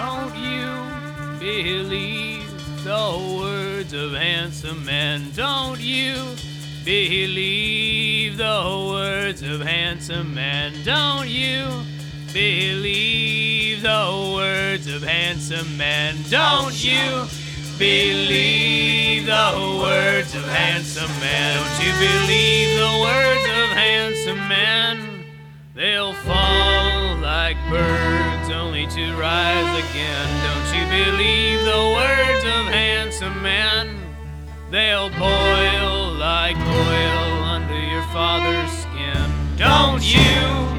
Don't you believe the words of handsome men? Don't you believe the words of handsome men? Don't you believe the words of handsome men? Don't you believe the words of handsome men? Don't you believe the words of handsome men? They'll fall like birds only to rise again. Don't you believe the words of handsome men? They'll boil like oil under your father's skin. Don't you